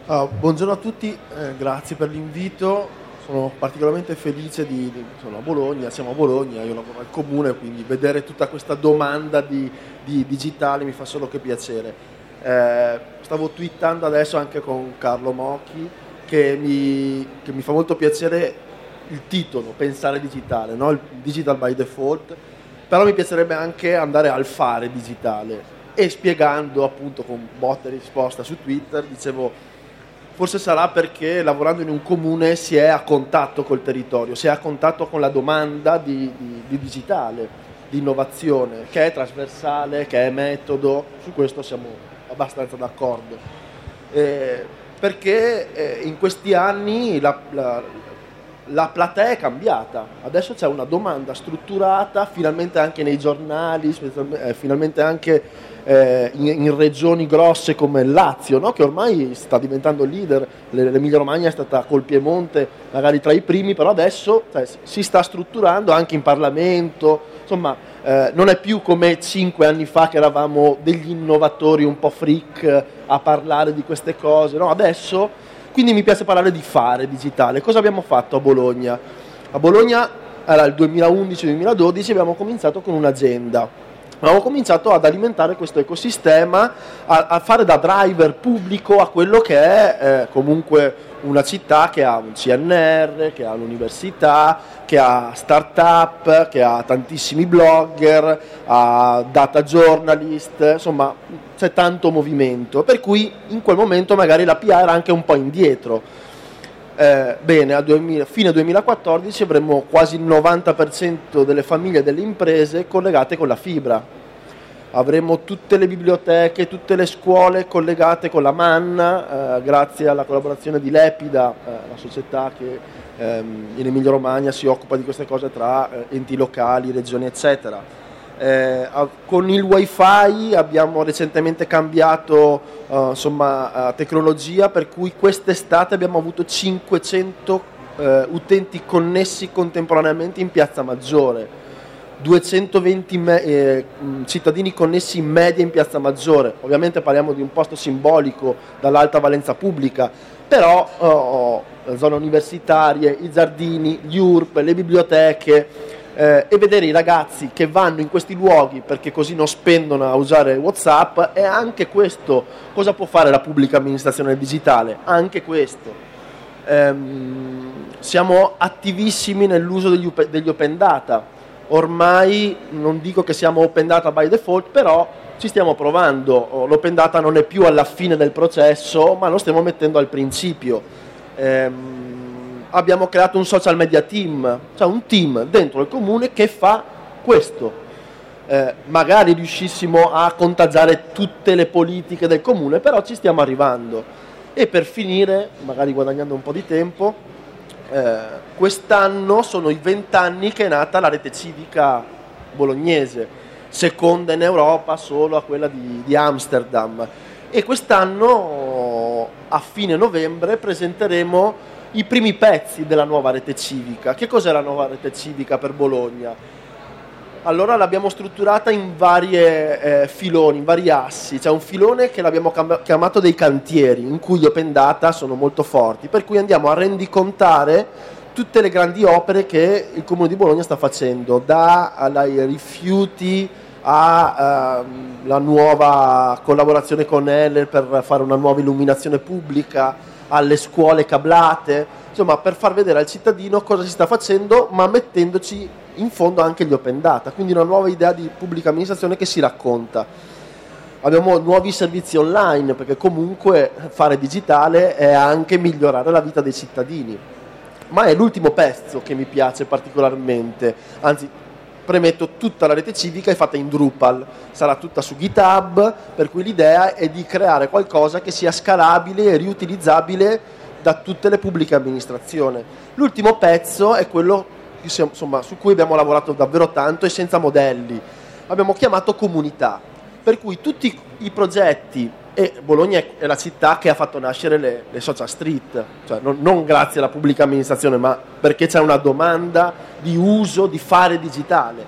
Buongiorno a tutti, grazie per l'invito. Sono particolarmente felice sono a Bologna, siamo a Bologna, io lavoro al comune, quindi vedere tutta questa domanda di digitale mi fa solo che piacere. Stavo twittando adesso anche con Carlo Mocchi che mi fa molto piacere il titolo, Pensare digitale, no? Il digital by default, però mi piacerebbe anche andare al fare digitale e spiegando appunto con botta e risposta su Twitter, dicevo forse sarà perché lavorando in un comune si è a contatto col territorio, si è a contatto con la domanda di digitale, di innovazione, che è trasversale, che è metodo, su questo siamo abbastanza d'accordo. Perché in questi anni la platea è cambiata, adesso c'è una domanda strutturata, finalmente anche nei giornali, finalmente anche in regioni grosse come il Lazio, no? Che ormai sta diventando leader, l'Emilia Romagna è stata col Piemonte magari tra i primi, però adesso si sta strutturando anche in Parlamento, insomma non è più come 5 anni fa che eravamo degli innovatori un po' freak a parlare di queste cose, no? Adesso, quindi mi piace parlare di fare digitale. Cosa abbiamo fatto a Bologna? A Bologna era il 2011-2012, abbiamo cominciato con un'agenda. Abbiamo cominciato ad alimentare questo ecosistema, a fare da driver pubblico a quello che è comunque una città che ha un CNR, che ha l'università, che ha start-up, che ha tantissimi blogger, ha data journalist, insomma c'è tanto movimento, per cui in quel momento magari la PA era anche un po' indietro. Bene, fine 2014 avremo quasi il 90% delle famiglie e delle imprese collegate con la fibra. Avremo tutte le biblioteche, tutte le scuole collegate con la MAN, grazie alla collaborazione di Lepida, la società che in Emilia Romagna si occupa di queste cose tra enti locali, regioni, eccetera. Con il wifi abbiamo recentemente cambiato tecnologia, per cui quest'estate abbiamo avuto 500 utenti connessi contemporaneamente in Piazza Maggiore, 220 cittadini connessi in media in Piazza Maggiore. Ovviamente parliamo di un posto simbolico dall'alta valenza pubblica, però le zone universitarie, i giardini, gli URP, le biblioteche, e vedere i ragazzi che vanno in questi luoghi perché così non spendono a usare WhatsApp. E anche questo, cosa può fare la pubblica amministrazione digitale? Anche questo. Siamo attivissimi nell'uso degli open data. Ormai non dico che siamo open data by default, però ci stiamo provando. L'open data non è più alla fine del processo, ma lo stiamo mettendo al principio. Abbiamo creato un social media team, cioè un team dentro il comune che fa questo. Magari riuscissimo a contagiare tutte le politiche del comune, però ci stiamo arrivando. E per finire, magari guadagnando un po' di tempo, quest'anno sono i 20 anni che è nata la rete civica bolognese, seconda in Europa solo a quella di Amsterdam. E quest'anno, a fine novembre, presenteremo i primi pezzi della nuova rete civica. Che cos'è la nuova rete civica per Bologna? Allora l'abbiamo strutturata in varie filoni, in vari assi. C'è un filone che l'abbiamo chiamato dei cantieri, in cui gli open data sono molto forti, per cui andiamo a rendicontare tutte le grandi opere che il Comune di Bologna sta facendo, dai rifiuti alla nuova collaborazione con Enel per fare una nuova illuminazione pubblica, alle scuole cablate, insomma, per far vedere al cittadino cosa si sta facendo, ma mettendoci in fondo anche gli open data, quindi una nuova idea di pubblica amministrazione che si racconta. Abbiamo nuovi servizi online, perché comunque fare digitale è anche migliorare la vita dei cittadini. Ma è l'ultimo pezzo che mi piace particolarmente, anzi, premetto, tutta la rete civica è fatta in Drupal, sarà tutta su GitHub, per cui l'idea è di creare qualcosa che sia scalabile e riutilizzabile da tutte le pubbliche amministrazioni. L'ultimo pezzo è quello su cui abbiamo lavorato davvero tanto e senza modelli. Abbiamo chiamato comunità, per cui tutti i progetti, e Bologna è la città che ha fatto nascere le social street, cioè non grazie alla pubblica amministrazione, ma perché c'è una domanda di uso, di fare digitale.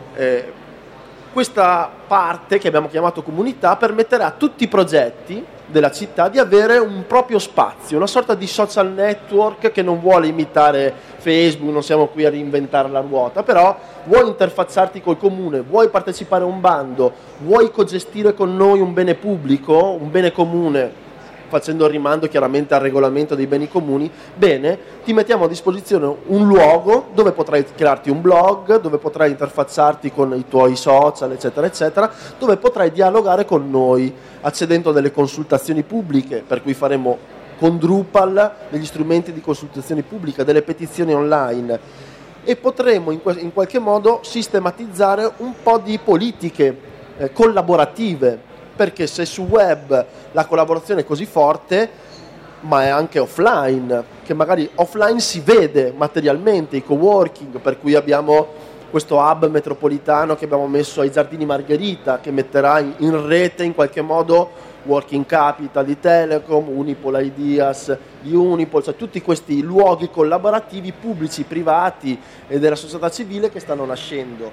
Questa parte che abbiamo chiamato comunità permetterà a tutti i progetti della città di avere un proprio spazio, una sorta di social network che non vuole imitare Facebook, non siamo qui a reinventare la ruota, però vuoi interfacciarti col comune, vuoi partecipare a un bando, vuoi cogestire con noi un bene pubblico, un bene comune, facendo il rimando chiaramente al regolamento dei beni comuni, bene, ti mettiamo a disposizione un luogo dove potrai crearti un blog, dove potrai interfacciarti con i tuoi social, eccetera, eccetera, dove potrai dialogare con noi, accedendo a delle consultazioni pubbliche, per cui faremo con Drupal degli strumenti di consultazione pubblica, delle petizioni online, e potremo in qualche modo sistematizzare un po' di politiche collaborative, perché se su web la collaborazione è così forte, ma è anche offline, che magari offline si vede materialmente, i coworking, per cui abbiamo questo hub metropolitano che abbiamo messo ai Giardini Margherita, che metterà in rete in qualche modo Working Capital di Telecom, Unipol Ideas di Unipol, cioè tutti questi luoghi collaborativi pubblici, privati e della società civile che stanno nascendo.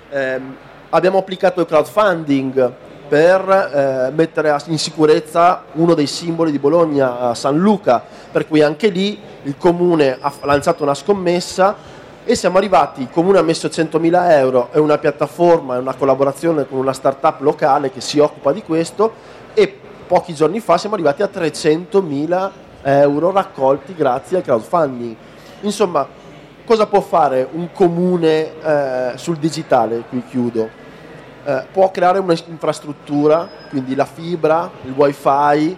Abbiamo applicato il crowdfunding per mettere in sicurezza uno dei simboli di Bologna, San Luca, per cui anche lì il comune ha lanciato una scommessa e siamo arrivati, il comune ha messo 100.000 euro, è una piattaforma, è una collaborazione con una startup locale che si occupa di questo, e pochi giorni fa siamo arrivati a 300.000 euro raccolti grazie al crowdfunding. Insomma, cosa può fare un comune sul digitale? Qui chiudo. Può creare un'infrastruttura, quindi la fibra, il wifi,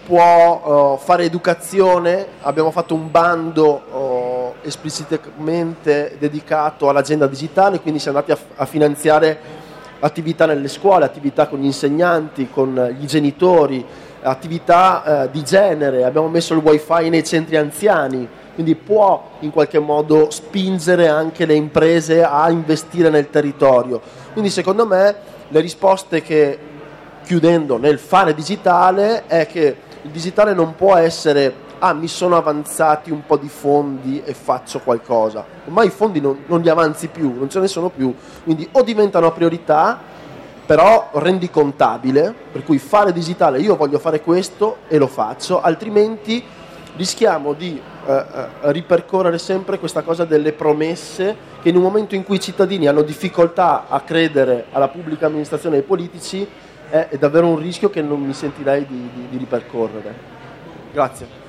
può fare educazione. Abbiamo fatto un bando esplicitamente dedicato all'agenda digitale, quindi siamo andati a finanziare attività nelle scuole, attività con gli insegnanti, con gli genitori, attività di genere. Abbiamo messo il wifi nei centri anziani, quindi può in qualche modo spingere anche le imprese a investire nel territorio. Quindi secondo me le risposte che, chiudendo nel fare digitale, è che il digitale non può essere mi sono avanzati un po' di fondi e faccio qualcosa. Ormai i fondi non li avanzi più, non ce ne sono più, quindi o diventano priorità, però rendicontabile, per cui fare digitale, io voglio fare questo e lo faccio, altrimenti rischiamo di ripercorrere sempre questa cosa delle promesse, che in un momento in cui i cittadini hanno difficoltà a credere alla pubblica amministrazione e ai politici è davvero un rischio che non mi sentirei di ripercorrere. Grazie.